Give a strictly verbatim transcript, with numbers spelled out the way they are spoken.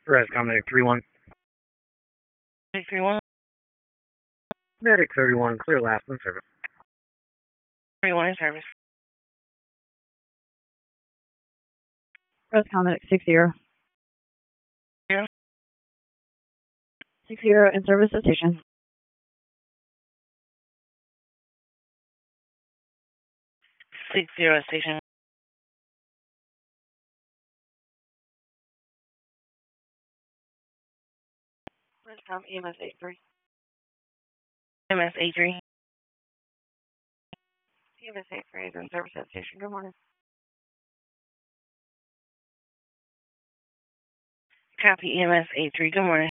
Res Medic three one. Medic three one. Medic thirty-one, clear last in service. thirty-one in service. Res Medic six zero. Zero. Six zero in service at station. Six zero station. Rescom E M S eight three. M S eight three. E M S eight three is in service at station. Good morning. Copy E M S eight three. Good morning.